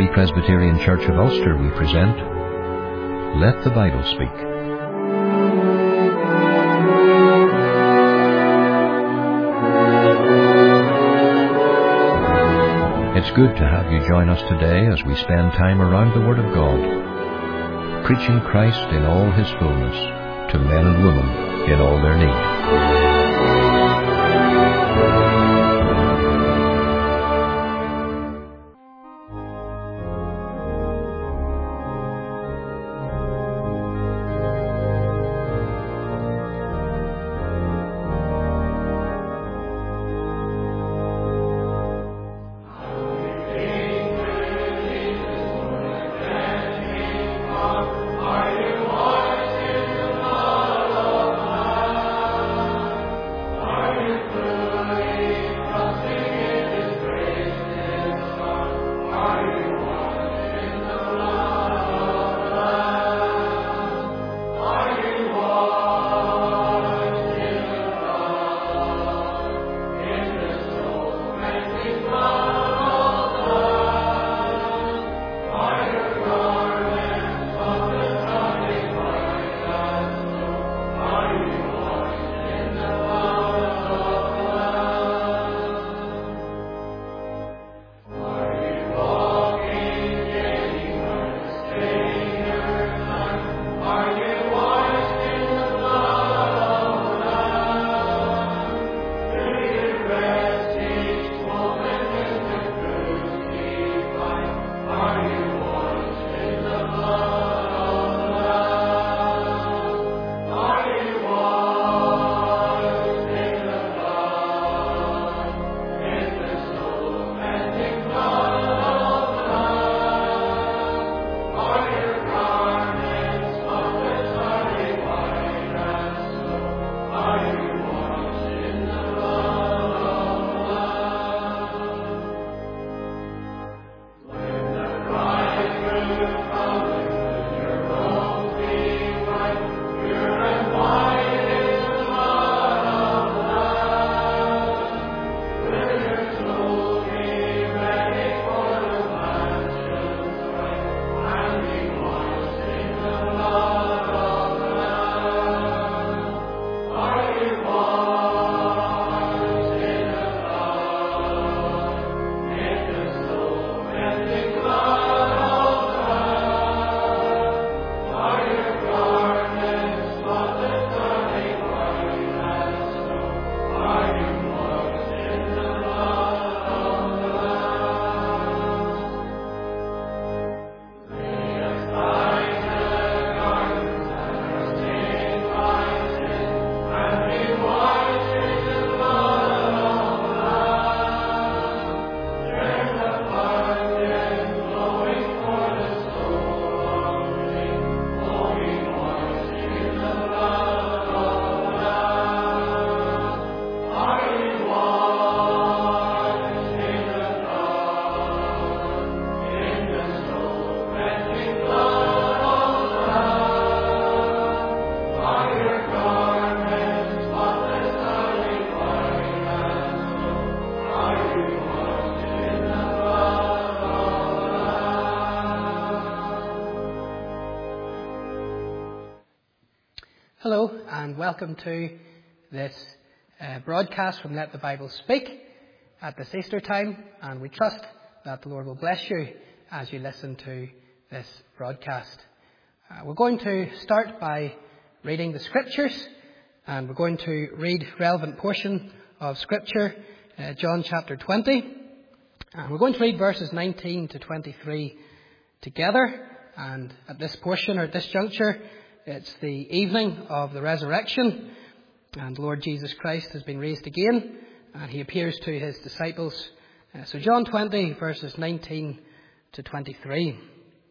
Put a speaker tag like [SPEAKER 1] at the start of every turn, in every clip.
[SPEAKER 1] Free Presbyterian Church of Ulster, we present Let the Bible Speak. It's good to have you join us today as we spend time around the Word of God, preaching Christ in all His fullness to men and women in all their need.
[SPEAKER 2] Hello and welcome to this broadcast from Let the Bible Speak at this Easter time, and we trust that the Lord will bless you as you listen to this broadcast. We're going to start by reading the Scriptures, and we're going to read relevant portion of Scripture, John chapter 20, and we're going to read verses 19 to 23 together. And at this portion, or at this juncture, it's the evening of the resurrection, and the Lord Jesus Christ has been raised again, and he appears to his disciples. So John 20, verses 19 to 23.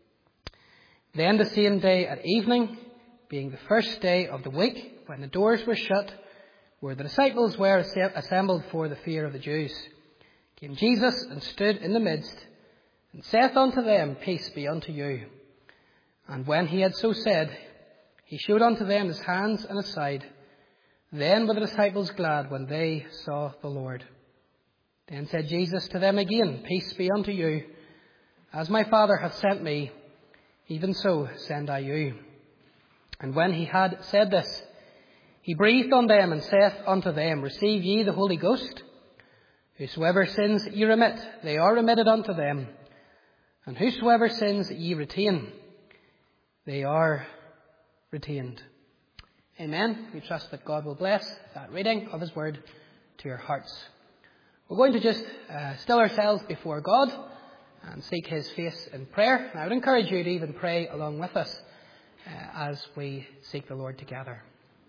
[SPEAKER 2] Then the same day at evening, being the first day of the week, when the doors were shut, where the disciples were assembled for the fear of the Jews, came Jesus and stood in the midst, and saith unto them, Peace be unto you. And when he had so said, he showed unto them his hands and his side. Then were the disciples glad when they saw the Lord. Then said Jesus to them again, Peace be unto you. As my Father hath sent me, even so send I you. And when he had said this, he breathed on them and saith unto them, Receive ye the Holy Ghost. Whosoever sins ye remit, they are remitted unto them. And whosoever sins ye retain, they are retained. Amen. We trust that God will bless that reading of his word to your hearts. We're going to just still ourselves before God and seek his face in prayer. And I would encourage you to even pray along with us as we seek the Lord together.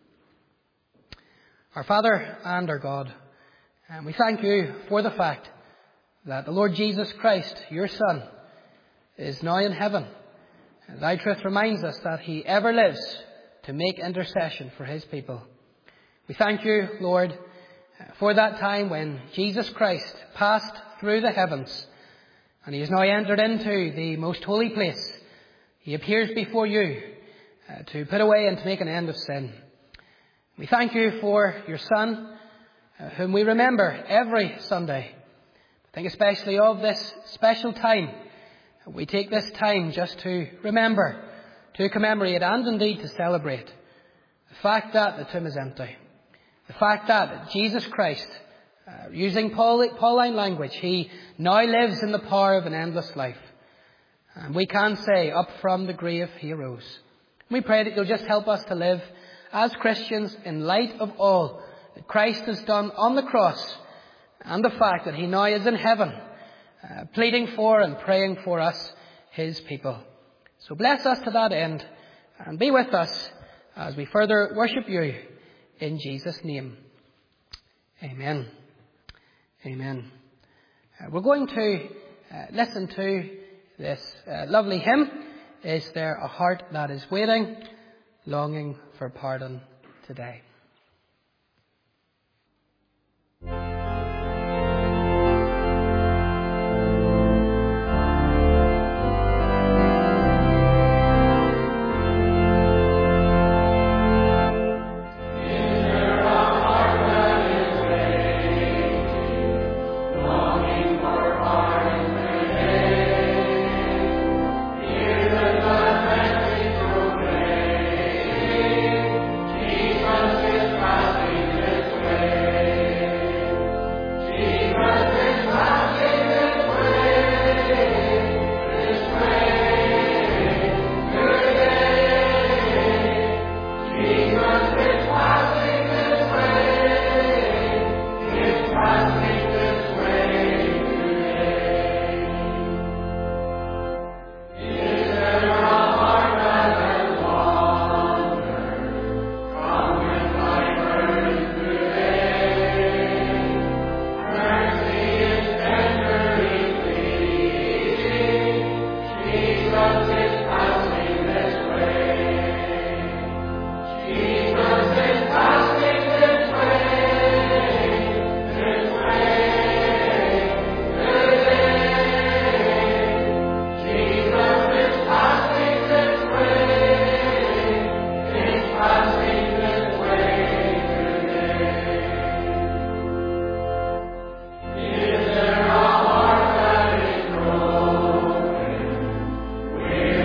[SPEAKER 2] Our Father and our God, we thank you for the fact that the Lord Jesus Christ, your Son, is now in heaven. Thy truth reminds us that he ever lives to make intercession for his people. We thank you, Lord, for that time when Jesus Christ passed through the heavens and he has now entered into the most holy place. He appears before you to put away and to make an end of sin. We thank you for your Son, whom we remember every Sunday. I think especially of this special time. We take this time just to remember, to commemorate and indeed to celebrate the fact that the tomb is empty. The fact that Jesus Christ, using Pauline language, he now lives in the power of an endless life. And we can say, up from the grave he arose. We pray that you'll just help us to live as Christians in light of all that Christ has done on the cross and the fact that he now is in heaven, pleading for and praying for us, his people. So bless us to that end and be with us as we further worship you in Jesus' name. Amen. Amen. We're going to listen to this lovely hymn, Is There a Heart That Is Waiting, Longing for Pardon Today.
[SPEAKER 3] Where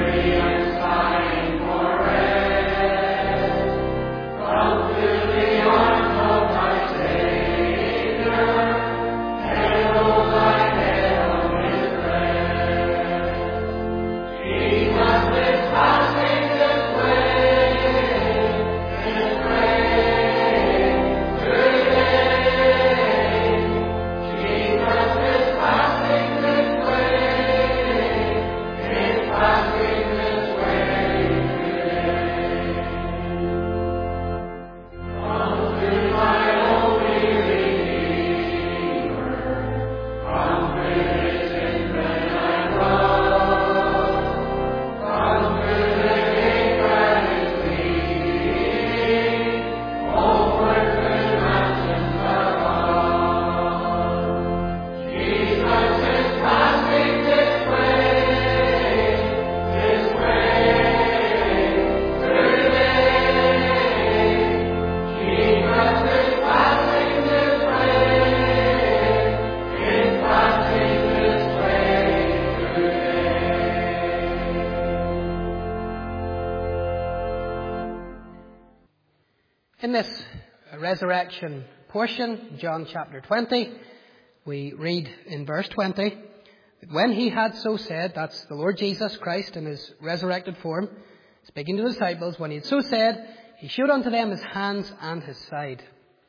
[SPEAKER 2] In this resurrection portion, John chapter 20, we read in verse 20, that when he had so said, that's the Lord Jesus Christ in his resurrected form, speaking to the disciples, when he had so said, he showed unto them his hands and his side.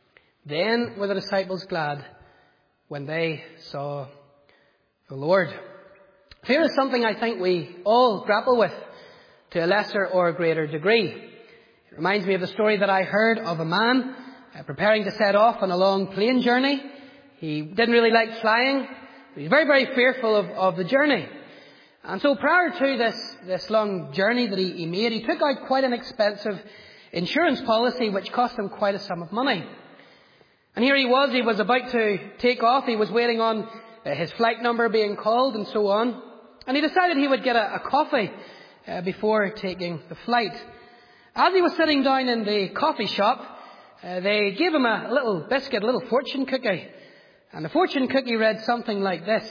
[SPEAKER 2] Then were the disciples glad when they saw the Lord. Fear is something I think we all grapple with to a lesser or a greater degree. It reminds me of the story that I heard of a man preparing to set off on a long plane journey. He didn't really like flying. He was very, very fearful of the journey. And so prior to this long journey that he made, he took out quite an expensive insurance policy which cost him quite a sum of money. And here he was about to take off. He was waiting on his flight number being called and so on. And he decided he would get a coffee before taking the flight. As he was sitting down in the coffee shop, they gave him a little biscuit, a little fortune cookie. And the fortune cookie read something like this: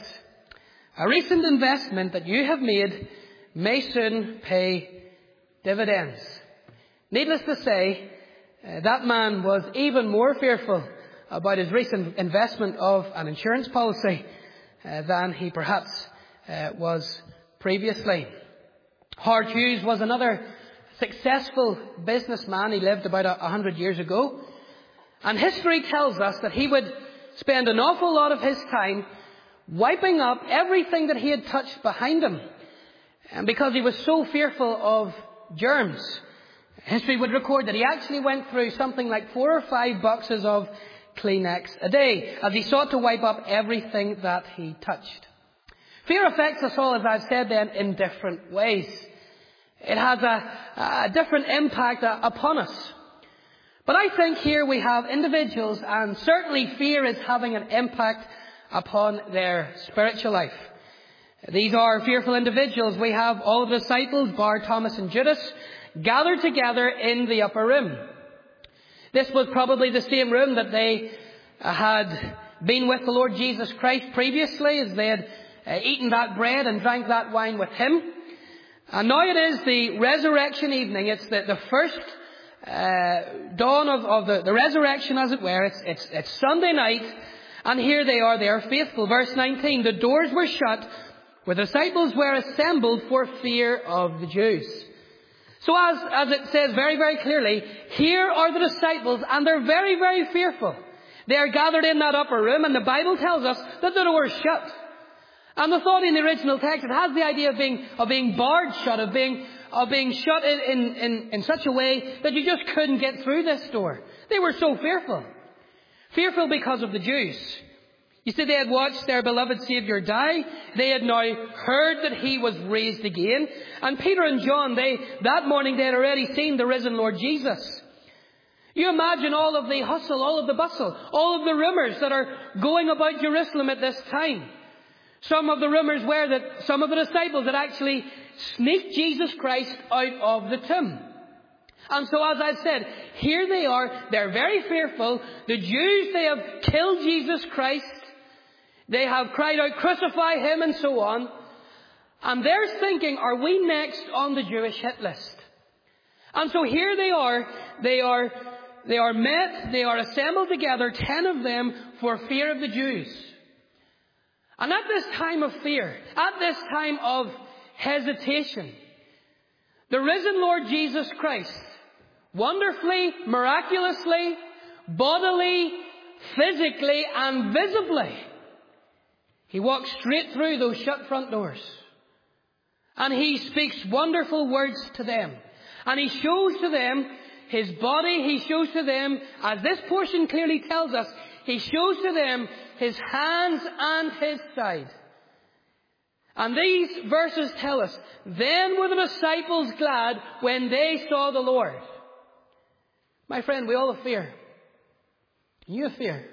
[SPEAKER 2] a recent investment that you have made may soon pay dividends. Needless to say, that man was even more fearful about his recent investment of an insurance policy than he perhaps was previously. Howard Hughes was another successful businessman. He lived about 100 years ago. And history tells us that he would spend an awful lot of his time wiping up everything that he had touched behind him, and because he was so fearful of germs. History would record that he actually went through something like 4 or 5 boxes of Kleenex a day as he sought to wipe up everything that he touched. Fear affects us all, as I've said then, in different ways. It has a different impact upon us. But I think here we have individuals, and certainly fear is having an impact upon their spiritual life. These are fearful individuals. We have all the disciples, bar Thomas and Judas, gathered together in the upper room. This was probably the same room that they had been with the Lord Jesus Christ previously, as they had eaten that bread and drank that wine with him. And now it is the resurrection evening. It's the first dawn of the resurrection, as it were. It's Sunday night, and here they are faithful. Verse 19, the doors were shut, where the disciples were assembled for fear of the Jews. So as it says very, very clearly, here are the disciples, and they're very, very fearful. They are gathered in that upper room, and the Bible tells us that the door is shut. And the thought in the original text, it has the idea of being barred shut, of being shut in such a way that you just couldn't get through this door. They were so fearful. Fearful because of the Jews. You see, they had watched their beloved Saviour die. They had now heard that he was raised again. And Peter and John, that morning they had already seen the risen Lord Jesus. You imagine all of the hustle, all of the bustle, all of the rumours that are going about Jerusalem at this time. Some of the rumours were that some of the disciples had actually sneaked Jesus Christ out of the tomb. And so, as I've said, here they are. They're very fearful. The Jews, they have killed Jesus Christ. They have cried out, crucify him, and so on. And they're thinking, are we next on the Jewish hit list? And so here they are. They are met. They are assembled together, 10 of them, for fear of the Jews. And at this time of fear, at this time of hesitation, the risen Lord Jesus Christ, wonderfully, miraculously, bodily, physically, and visibly, he walks straight through those shut front doors. And he speaks wonderful words to them. And he shows to them his body. He shows to them, as this portion clearly tells us, he shows to them his hands and his side. And these verses tell us, then were the disciples glad when they saw the Lord. My friend, we all have fear. You have fear.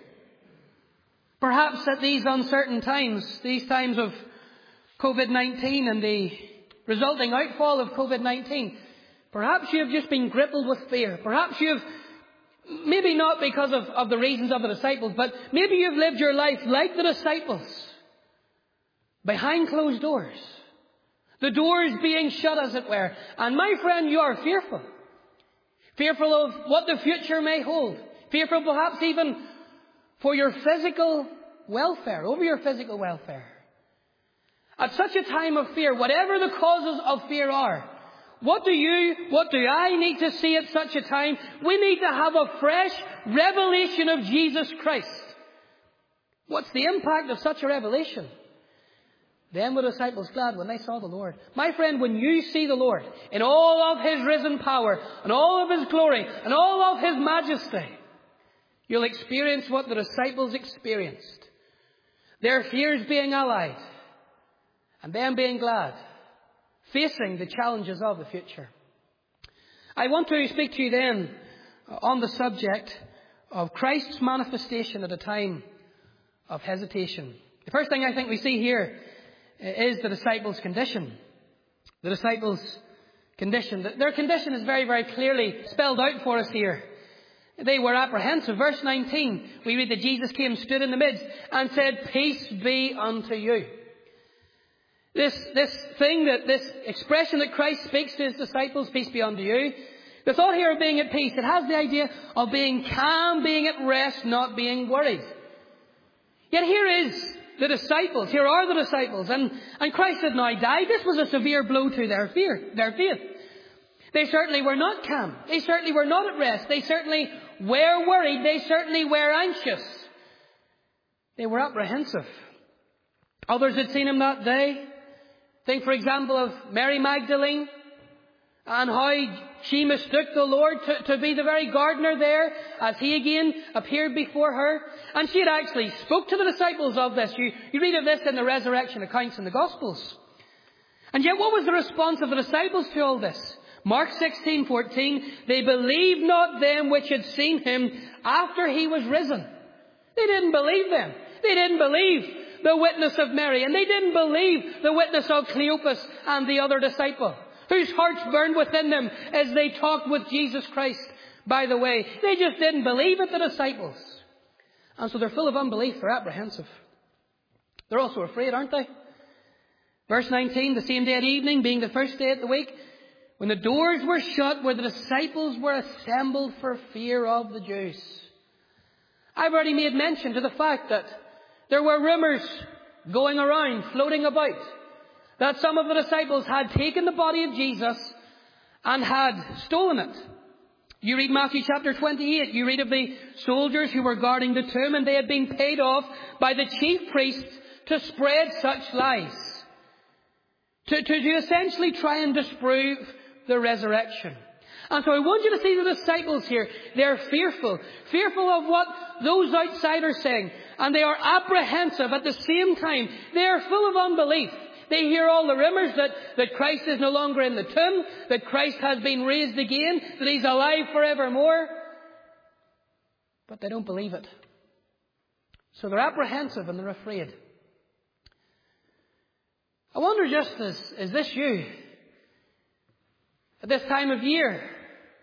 [SPEAKER 2] Perhaps at these uncertain times, these times of COVID-19 and the resulting outfall of COVID-19, perhaps you have just been crippled with fear. Perhaps you've, maybe not because of the reasons of the disciples, but maybe you've lived your life like the disciples, behind closed doors. The doors being shut, as it were. And my friend, you are fearful. fearful of what the future may hold, fearful perhaps even for your physical welfare, over your physical welfare. At such a time of fear, whatever the causes of fear are, what do I need to see at such a time? We need to have a fresh revelation of Jesus Christ. What's the impact of such a revelation? Then were the disciples glad when they saw the Lord. My friend, when you see the Lord in all of His risen power and all of His glory and all of His majesty, you'll experience what the disciples experienced. Their fears being allayed and them being glad, facing the challenges of the future. I want to speak to you then on the subject of Christ's manifestation at a time of hesitation. The first thing I think we see here is the disciples' condition. The disciples' condition. Their condition is very, very clearly spelled out for us here. They were apprehensive. Verse 19, we read that Jesus came, stood in the midst, and said, "Peace be unto you." This expression that Christ speaks to His disciples, "Peace be unto you," the thought here of being at peace, it has the idea of being calm, being at rest, not being worried. Yet here is the disciples. Here are the disciples. And Christ had now died. This was a severe blow to their faith. They certainly were not calm. They certainly were not at rest. They certainly were worried. They certainly were anxious. They were apprehensive. Others had seen Him that day. Think, for example, of Mary Magdalene and how she mistook the Lord to be the very gardener there as He again appeared before her. And she had actually spoke to the disciples of this. You read of this in the resurrection accounts in the Gospels. And yet what was the response of the disciples to all this? Mark 16:14, they believed not them which had seen Him after He was risen. They didn't believe them. They didn't believe the witness of Mary. And they didn't believe the witness of Cleopas and the other disciple, whose hearts burned within them as they talked with Jesus Christ by the way. They just didn't believe it, the disciples. And so they're full of unbelief. They're apprehensive. They're also afraid, aren't they? Verse 19, the same day at evening, being the first day of the week, when the doors were shut, where the disciples were assembled for fear of the Jews. I've already made mention to the fact that there were rumours going around, floating about, that some of the disciples had taken the body of Jesus and had stolen it. You read Matthew chapter 28, you read of the soldiers who were guarding the tomb, and they had been paid off by the chief priests to spread such lies, to essentially try and disprove the resurrection. And so I want you to see the disciples here. They're fearful of what those outsiders are saying, and they are apprehensive at the same time. They are full of unbelief. They hear all the rumours that Christ is no longer in the tomb, that Christ has been raised again, that He's alive forevermore. But they don't believe it. So they're apprehensive and they're afraid. I wonder just, is this you? At this time of year,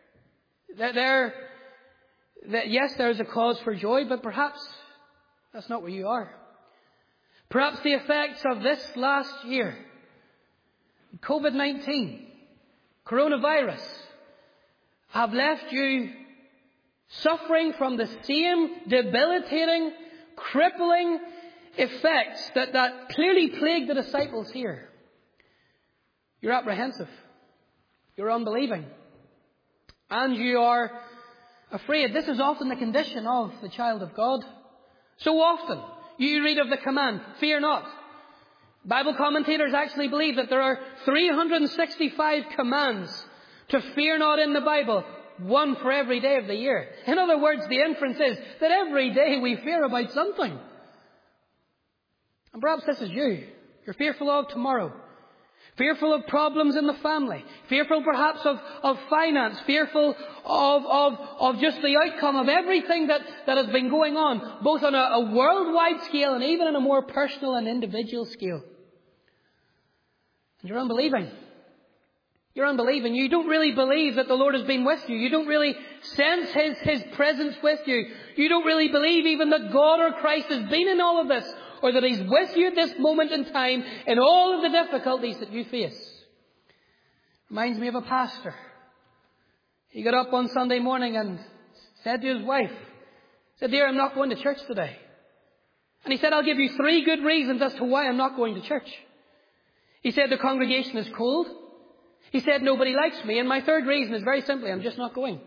[SPEAKER 2] yes, there's a cause for joy, but perhaps that's not where you are. Perhaps the effects of this last year, COVID-19, coronavirus, have left you suffering from the same debilitating, crippling effects that clearly plagued the disciples here. You're apprehensive. You're unbelieving. And you are afraid. This is often the condition of the child of God. So often, you read of the command, fear not. Bible commentators actually believe that there are 365 commands to fear not in the Bible, one for every day of the year. In other words, the inference is that every day we fear about something. And perhaps this is you. You're fearful of tomorrow. Fearful of problems in the family. Fearful perhaps of finance. Fearful of just the outcome of everything that has been going on, both on a worldwide scale and even on a more personal and individual scale. And you're unbelieving. You're unbelieving. You don't really believe that the Lord has been with you. You don't really sense His presence with you. You don't really believe even that God or Christ has been in all of this, or that He's with you at this moment in time in all of the difficulties that you face. Reminds me of a pastor He got up one Sunday morning and said to his wife, said, "Dear, I'm not going to church today." And he said, "I'll give you 3 good reasons as to why I'm not going to church." He said, "The congregation is cold." He said, "Nobody likes me. And my 3rd reason is very simply, I'm just not going."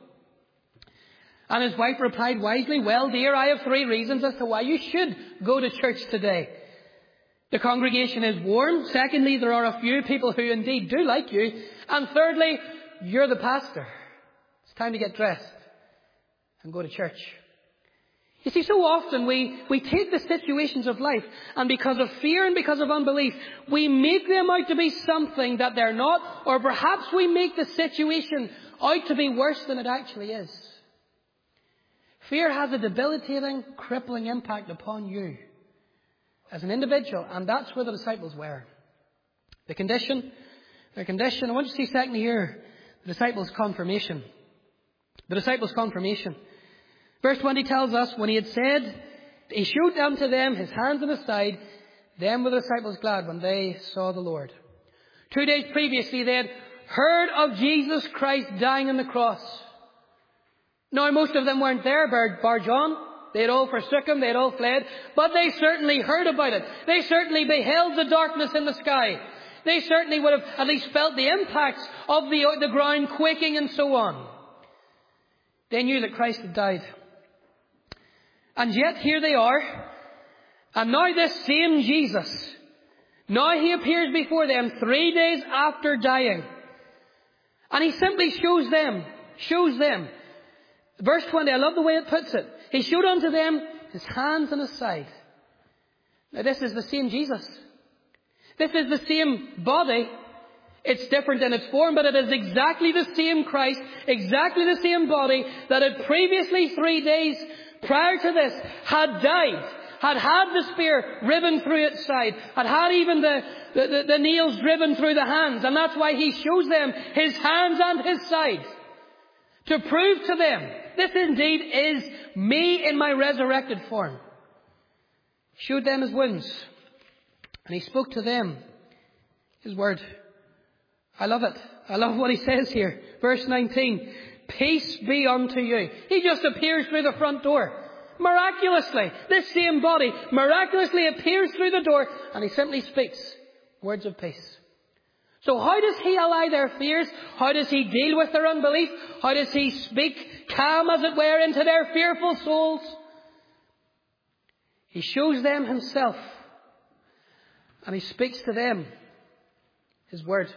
[SPEAKER 2] And his wife replied wisely, "Well, dear, I have 3 reasons as to why you should go to church today. The congregation is warm. Secondly, there are a few people who indeed do like you. And thirdly, you're the pastor. It's time to get dressed and go to church." You see, so often we take the situations of life, and because of fear and because of unbelief, we make them out to be something that they're not, or perhaps we make the situation out to be worse than it actually is. Fear has a debilitating, crippling impact upon you as an individual, and that's where the disciples were. Their condition. I want you to see secondly here, the disciples' confirmation. The disciples' confirmation. Verse 20 tells us, when he had said, he showed unto them his hands and his side. Then were the disciples glad when they saw the Lord. 2 days previously they had heard of Jesus Christ dying on the cross. Now most of them weren't there, bar John. They had all forsook him, they had all fled. But they certainly heard about it. They certainly beheld the darkness in the sky. They certainly would have at least felt the impacts of the ground quaking and so on. They knew that Christ had died. And yet here they are. And now this same Jesus, now he appears before them 3 days after dying. And he simply shows them. Verse 20, I love the way it puts it. He showed unto them his hands and his side. Now this is the same Jesus. This is the same body. It's different in its form, but it is exactly the same Christ, exactly the same body that had previously 3 days prior to this had died, had the spear riven through its side, had even the nails driven through the hands. And that's why he shows them his hands and his side, to prove to them, this indeed is me in my resurrected form. He showed them his wounds, and he spoke to them his word. I love it. I love what he says here. Verse 19. Peace be unto you. He just appears through the front door. Miraculously. This same body miraculously appears through the door, and he simply speaks words of peace. So how does he allay their fears? How does he deal with their unbelief? How does he speak calm, as it were, into their fearful souls? He shows them himself, and he speaks to them his word.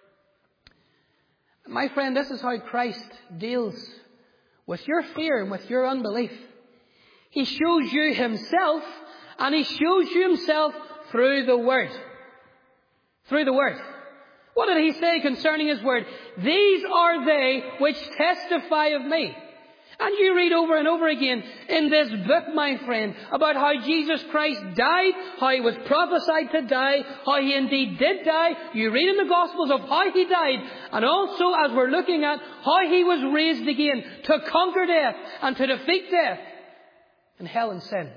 [SPEAKER 2] My friend, this is how Christ deals with your fear and with your unbelief. He shows you himself, and he shows you himself through the word. Through the word. What did he say concerning his word? These are they which testify of me. And you read over and over again in this book, my friend, about how Jesus Christ died, how he was prophesied to die, how he indeed did die. You read in the Gospels of how he died, and also as we're looking at how he was raised again to conquer death and to defeat death and hell and sin.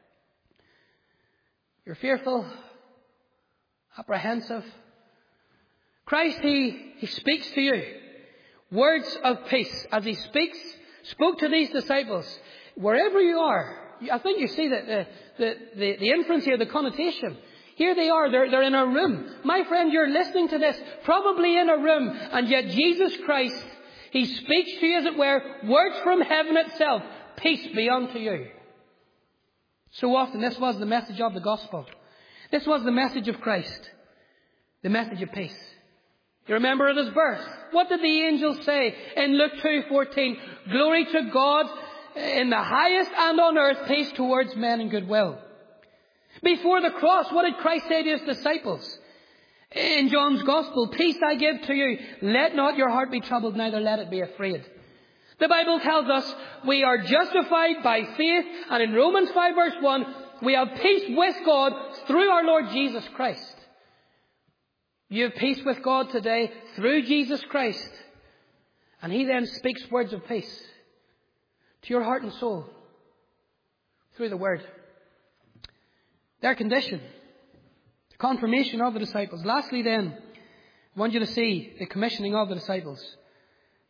[SPEAKER 2] You're fearful, apprehensive. Christ, he speaks to you words of peace as he spoke to these disciples. Wherever you are, I think you see that the inference here, the connotation. Here they are, they're in a room. My friend, you're listening to this, probably in a room, and yet Jesus Christ, he speaks to you, as it were, words from heaven itself. Peace be unto you. So often this was the message of the gospel. This was the message of Christ. The message of peace. You remember at his birth, what did the angels say in Luke 2:14? Glory to God in the highest, and on earth peace towards men and goodwill. Before the cross, what did Christ say to his disciples? In John's Gospel, peace I give to you. Let not your heart be troubled, neither let it be afraid. The Bible tells us we are justified by faith, and in Romans 5 verse 1, we have peace with God through our Lord Jesus Christ. You have peace with God today through Jesus Christ. And he then speaks words of peace to your heart and soul through the word. Their condition, the confirmation of the disciples. Lastly then, I want you to see the commissioning of the disciples.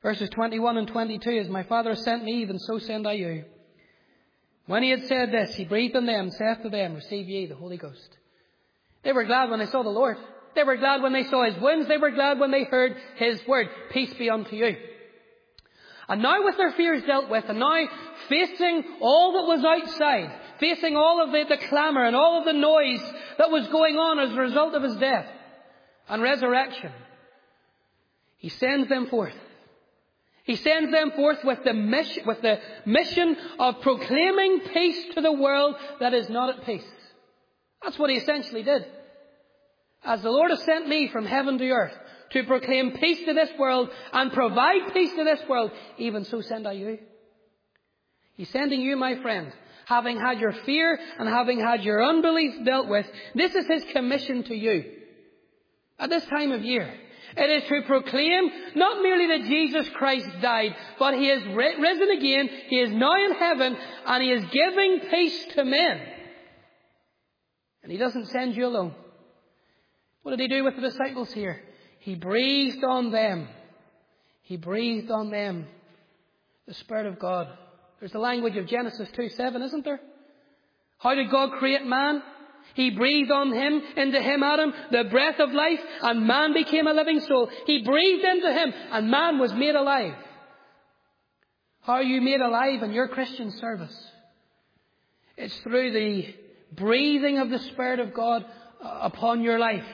[SPEAKER 2] Verses 21 and 22, as my Father sent me, even so send I you. When he had said this, he breathed on them, saith to them, receive ye the Holy Ghost. They were glad when they saw the Lord. They were glad when they saw his wounds. They were glad when they heard his word. Peace be unto you. And now with their fears dealt with, and now facing all that was outside, facing all of the clamour and all of the noise that was going on as a result of his death and resurrection, he sends them forth. He sends them forth with the mission of proclaiming peace to the world that is not at peace. That's what he essentially did. As the Lord has sent me from heaven to earth to proclaim peace to this world and provide peace to this world, even so send I you. He's sending you, my friend, having had your fear and having had your unbelief dealt with. This is his commission to you at this time of year. It is to proclaim not merely that Jesus Christ died, but he is risen again, he is now in heaven, and he is giving peace to men. And he doesn't send you alone. What did he do with the disciples here? He breathed on them. He breathed on them the Spirit of God. There's the language of Genesis 2:7, isn't there? How did God create man? He breathed on him, into him, Adam, the breath of life, and man became a living soul. He breathed into him, and man was made alive. How are you made alive in your Christian service? It's through the breathing of the Spirit of God upon your life.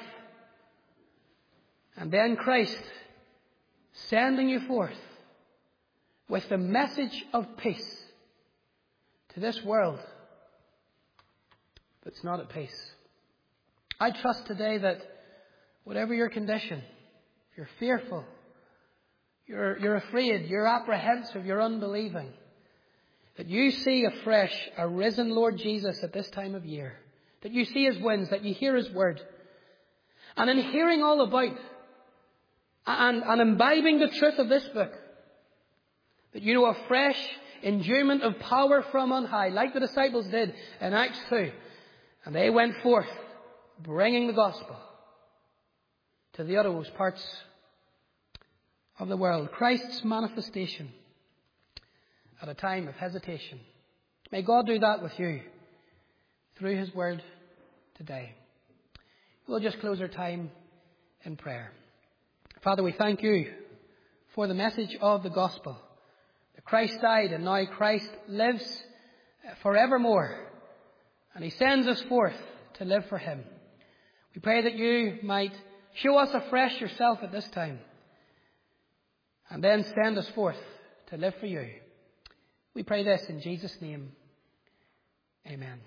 [SPEAKER 2] And then Christ sending you forth with the message of peace to this world that's not at peace. I trust today that whatever your condition, if you're fearful, you're afraid, you're apprehensive, you're unbelieving, that you see afresh a risen Lord Jesus at this time of year, that you see his winds, that you hear his word, and in hearing all about and imbibing the truth of this book, that you know a fresh endowment of power from on high, like the disciples did in Acts 2. And they went forth, bringing the gospel to the uttermost parts of the world. Christ's manifestation at a time of hesitation. May God do that with you through his word today. We'll just close our time in prayer. Father, we thank you for the message of the gospel. That Christ died and now Christ lives forevermore. And he sends us forth to live for him. We pray that you might show us afresh yourself at this time. And then send us forth to live for you. We pray this in Jesus' name. Amen.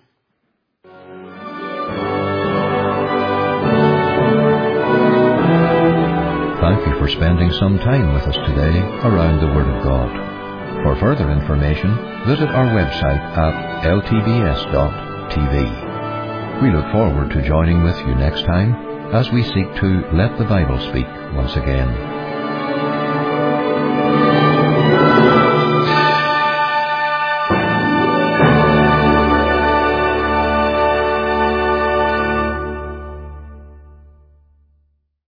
[SPEAKER 1] Thank you for spending some time with us today around the Word of God. For further information, visit our website at ltbs.tv. We look forward to joining with you next time as we seek to let the Bible speak once again.